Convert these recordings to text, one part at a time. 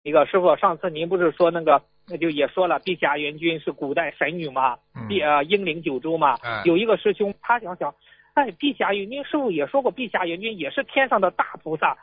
那个师傅，上次您不是说那就也说了，碧霞元君是古代神女嘛，英灵九州嘛。有一个师兄他想，碧霞元君师傅也说过，碧霞元君也是天上的大菩萨，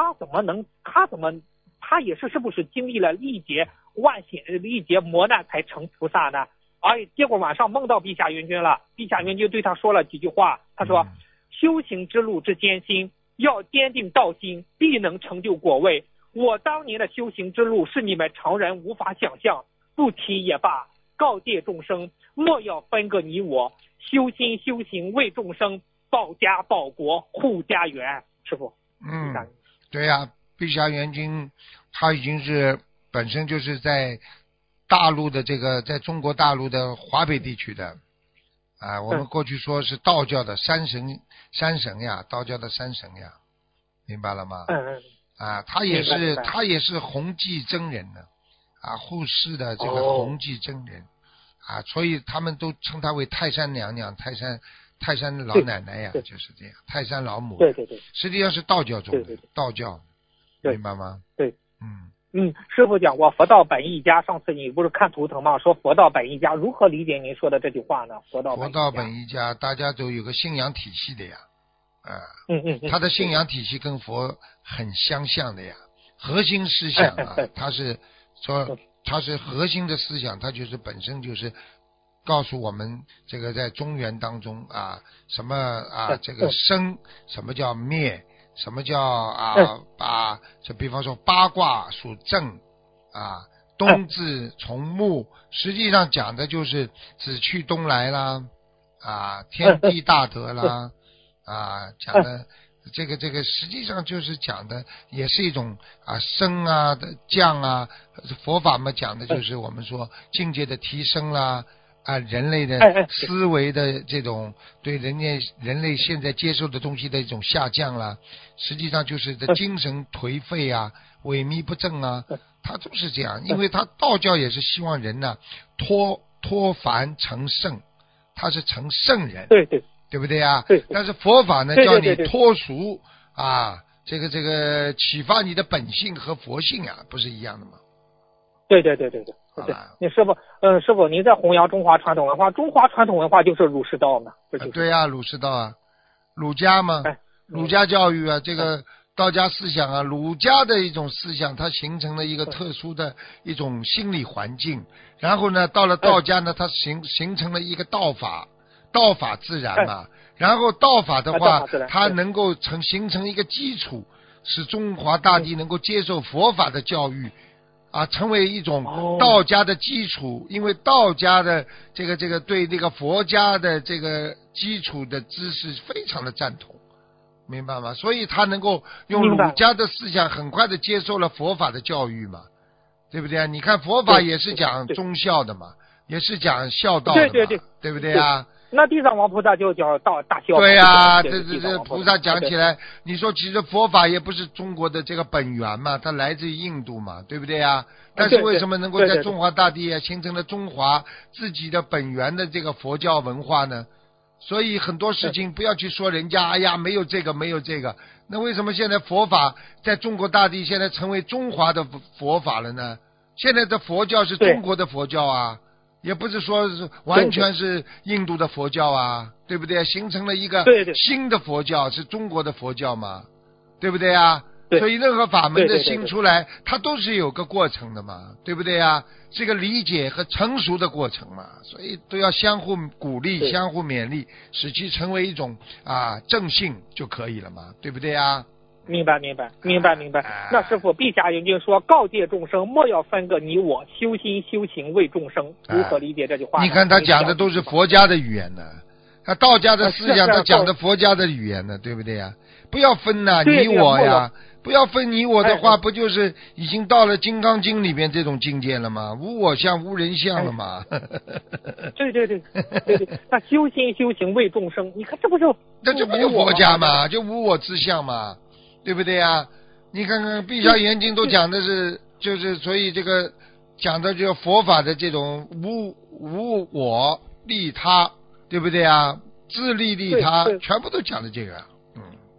他也是不是经历了历劫磨难才成菩萨呢？结果晚上梦到碧霞元君了，碧霞元君对他说了几句话，他说修行之路之艰辛，要坚定道心，必能成就果位。我当年的修行之路是你们常人无法想象，不提也罢，告诫众生莫要分个你我，修心修行为众生，保家保国护家园。师父， 对呀，碧霞元君他已经是本身就是在大陆的在中国大陆的华北地区的我们过去说是道教的山神呀，道教的山神呀，明白了吗？他也是弘济真人的护世的这个弘济真人所以他们都称他为泰山娘娘、泰山老奶奶呀，就是这样，泰山老母。 对， 实际上是道教中的道教，明白吗？ 对，师父讲过佛道本一家，上次你不是看图腾吗？说佛道本一家，如何理解您说的这句话呢？佛道本一家，大家都有个信仰体系的呀。他的信仰体系跟佛很相像的呀，核心思想他是说他是核心的思想，他就是本身就是告诉我们这个在中原当中什么这个生，什么叫灭，什么叫就比方说八卦属正冬至从木，实际上讲的就是子去冬来啦天地大德啦讲的这个实际上就是讲的也是一种升的降佛法嘛，讲的就是我们说境界的提升啦人类的思维的这种对人类现在接受的东西的一种下降啦，实际上就是的精神颓废萎靡不振它都是这样，因为它道教也是希望人脱凡成圣，他是成圣人，对不对对， 但是佛法呢叫你脱俗这个启发你的本性和佛性不是一样的吗？ 对。你师傅，您在弘扬中华传统文化，中华传统文化就是儒释道嘛？ 对儒释道儒家嘛，儒家教育这个道家思想儒家的一种思想，它形成了一个特殊的一种心理环境，然后呢，到了道家呢，它形成了一个道法自然嘛，然后道法的话，它能够形成一个基础，使中华大地能够接受佛法的教育成为一种道家的基础，因为道家的这个对那个佛家的这个基础的知识非常的赞同，明白吗？所以他能够用儒家的思想很快的接受了佛法的教育嘛，对不对你看佛法也是讲忠孝的嘛，也是讲孝道的嘛，对不对那地藏王菩萨就叫大孝。 对这菩萨讲起来，你说其实佛法也不是中国的这个本源嘛，它来自于印度嘛，对不对但是为什么能够在中华大地形成了中华自己的本源的这个佛教文化呢？所以很多事情不要去说人家没有这个，那为什么现在佛法在中国大地现在成为中华的佛法了呢？现在的佛教是中国的佛教也不是说是完全是印度的佛教对不对？形成了一个新的佛教，是中国的佛教嘛，对不对所以任何法门的新出来，它都是有个过程的嘛，对不对是个理解和成熟的过程嘛，所以都要相互鼓励、相互勉励，使其成为一种正性就可以了嘛，对不对明白。那师父，碧霞元君说告诫众生莫要分个你我，修心修行为众生，如何理解这句话？ 你看他讲的都是佛家的语言呢，他道家的思想他讲的佛家的语言呢，对不对不要分你我不要分你我的话，不就是已经到了《金刚经》里面这种境界了吗？无我相无人相了吗？ 对，那修心修行为众生，你看这不就佛家嘛，就无我之相嘛，对不对你看看碧霞元君都讲的是就是所以这个讲的就佛法的这种无我利他，对不对自利利他，全部都讲的这个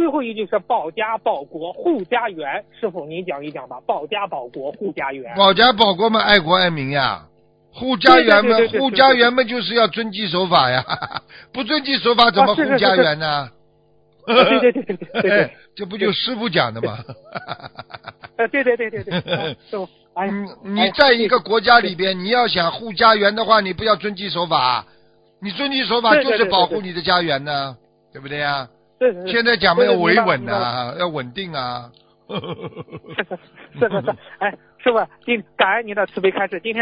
最后一句是保家保国护家园，师傅您讲一讲吧。保家保国护家园， 保家保国嘛，爱国爱民呀。护家园嘛，护家园嘛，就是要遵纪守法呀。不遵纪守法怎么护家园呢？ 对， 这不就师父讲的吗？ 对，师傅， 你在一个国家里边，你要想护家园的话，你不要遵纪守法，你遵纪守法就是保护你的家园呢，对不对呀？现在讲嘛要维稳啊，要稳定啊。 是，哎，师傅，感恩您的慈悲开示，今天。